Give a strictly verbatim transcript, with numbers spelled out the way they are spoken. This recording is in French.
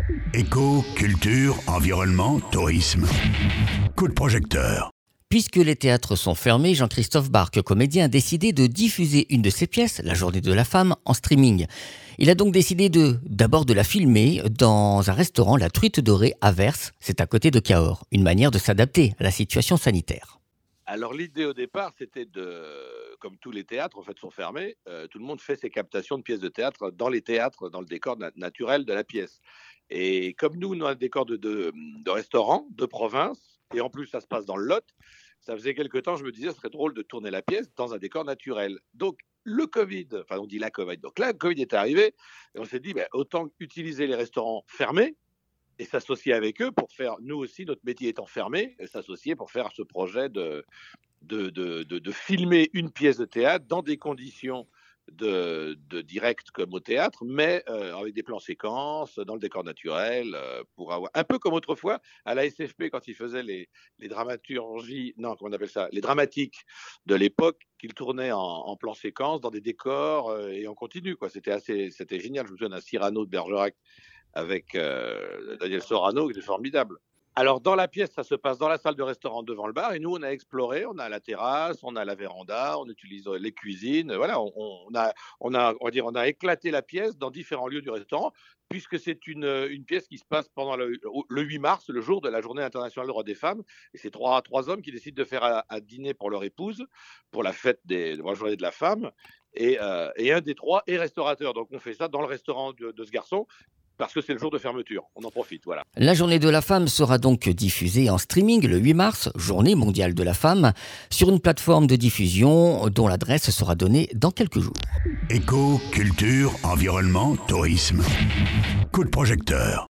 Éco, culture, environnement, tourisme. Coup de projecteur. Puisque les théâtres sont fermés, Jean-Christophe Barque, comédien, a décidé de diffuser une de ses pièces, La Journée de la Femme, en streaming. Il a donc décidé de, d'abord de la filmer dans un restaurant, La Truite Dorée à Vers, c'est à côté de Cahors. Une manière de s'adapter à la situation sanitaire. Alors l'idée au départ, c'était de, comme tous les théâtres en fait sont fermés, euh, tout le monde fait ses captations de pièces de théâtre dans les théâtres, dans le décor na- naturel de la pièce. Et comme nous, nous avons un décor de, de, de restaurant, de province, et en plus ça se passe dans le Lot, ça faisait quelque temps, je me disais, ce serait drôle de tourner la pièce dans un décor naturel. Donc le Covid, enfin on dit la Covid, donc là le Covid est arrivé, et on s'est dit, ben, autant utiliser les restaurants fermés, et s'associer avec eux pour faire, nous aussi, notre métier étant fermé, s'associer pour faire ce projet de, de, de, de, de filmer une pièce de théâtre dans des conditions de, de direct comme au théâtre, mais euh, avec des plans séquences, dans le décor naturel, euh, pour avoir un peu comme autrefois à la S F P quand ils faisaient les, les dramaturgies, non, comment on appelle ça, les dramatiques de l'époque, qu'ils tournaient en, en plan séquence dans des décors euh, et en continu, quoi. C'était assez, c'était génial. Je me souviens d'un Cyrano de Bergerac avec euh, Daniel Sorano, qui était formidable. Alors, dans la pièce, ça se passe dans la salle de restaurant devant le bar. Et nous, on a exploré. On a la terrasse, on a la véranda, on utilise les cuisines. Voilà, on, on a, on a, on va dire, on a éclaté la pièce dans différents lieux du restaurant, puisque c'est une, une pièce qui se passe pendant le, le huit mars, le jour de la Journée internationale des droits des femmes. Et c'est trois, trois hommes qui décident de faire un, un dîner pour leur épouse, pour la fête des, de la Journée de la femme. Et, euh, et un des trois est restaurateur. Donc, on fait ça dans le restaurant de, de ce garçon, parce que c'est le jour de fermeture. On en profite, voilà. La Journée de la Femme sera donc diffusée en streaming le huit mars, Journée mondiale de la femme, sur une plateforme de diffusion dont l'adresse sera donnée dans quelques jours. Éco, culture, environnement, tourisme. Coup de projecteur.